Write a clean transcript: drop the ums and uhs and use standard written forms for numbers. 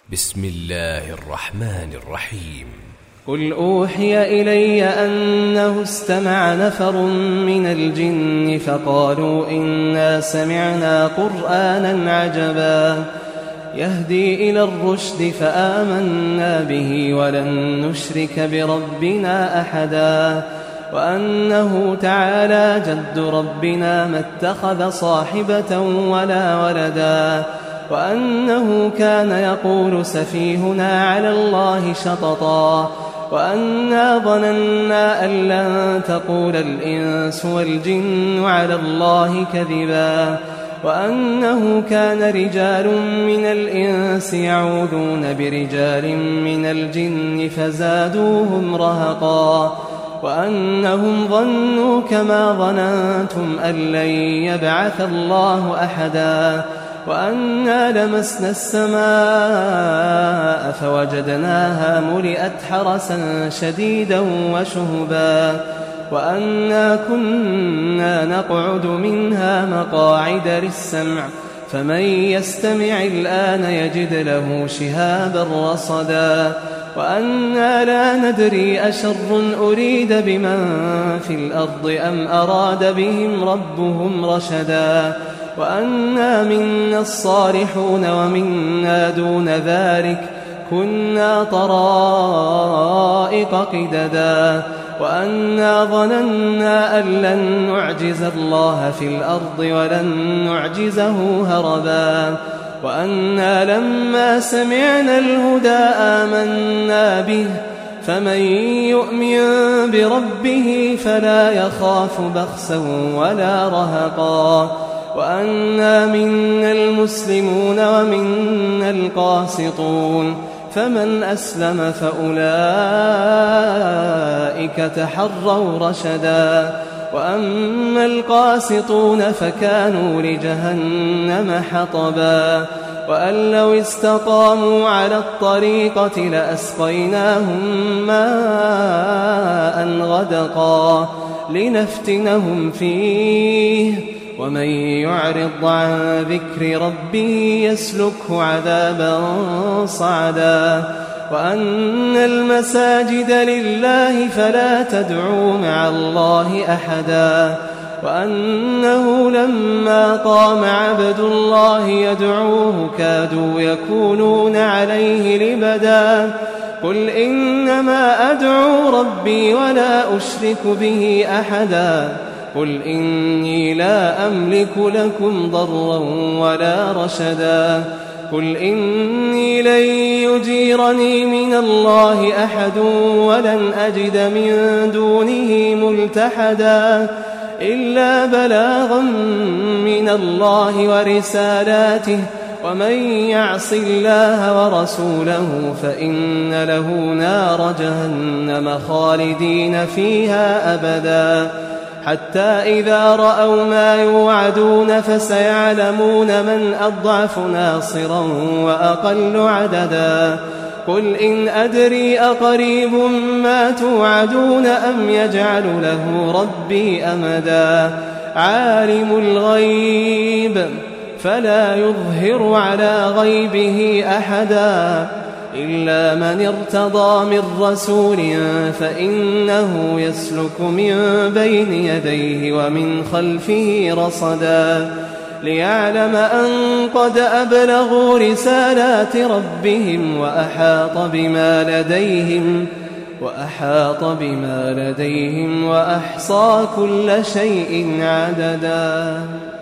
بسم الله الرحمن الرحيم. قل أوحي إلي أنه استمع نفر من الجن فقالوا إنا سمعنا قرآنا عجبا يهدي إلى الرشد فآمنا به ولن نشرك بربنا أحدا وأنه تعالى جد ربنا ما اتخذ صاحبة ولا ولدا وأنه كان يقول سفيهنا على الله شططا وأنا ظننا أن لن تقول الإنس والجن على الله كذبا وأنه كان رجال من الإنس يعوذون برجال من الجن فزادوهم رهقا وأنهم ظنوا كما ظننتم أن لن يبعث الله أحدا وأنا لمسنا السماء فوجدناها ملئت حرسا شديدا وشهبا وأنا كنا نقعد منها مقاعد للسمع فمن يستمع الآن يجد له شهابا رصدا وأنا لا ندري أشر أريد بمن في الأرض أم أراد بهم ربهم رشدا وأنا منا الصالحون ومنا دون ذلك كنا طرائق قددا وأنا ظننا أن لن نعجز الله في الأرض ولن نعجزه هربا وأنا لما سمعنا الهدى آمنا به فمن يؤمن بربه فلا يخاف بخسا ولا رهقا وأنا منا المسلمون ومنا القاسطون فمن أسلم فأولئك تحروا رشدا وأما القاسطون فكانوا لجهنم حطبا وأن لو استقاموا على الطريقة لأسقيناهم ماء غدقا لنفتنهم فيه ومن يعرض عن ذكر ربه يسلكه عذابا صعدا وأن المساجد لله فلا تدعوا مع الله أحدا وأنه لما قام عبد الله يدعوه كادوا يكونون عليه لبدا قل إنما أدعو ربي ولا أشرك به أحدا قل إني لا أملك لكم ضرا ولا رشدا قل إني لن يجيرني من الله أحد ولن أجد من دونه ملتحدا إلا بلاغا من الله ورسالاته ومن يعص الله ورسوله فإن له نار جهنم خالدين فيها أبدا حتى إذا رأوا ما يوعدون فسيعلمون من أضعف ناصرا وأقل عددا قل إن أدري أقريب ما توعدون أم يجعل له ربي أمدا عالم الغيب فلا يظهر على غيبه أحدا إلا من ارتضى من رسول فإنه يسلك من بين يديه ومن خلفه رصدا ليعلم أن قد أبلغوا رسالات ربهم وأحاط بما لديهم وأحصى كل شيء عددا.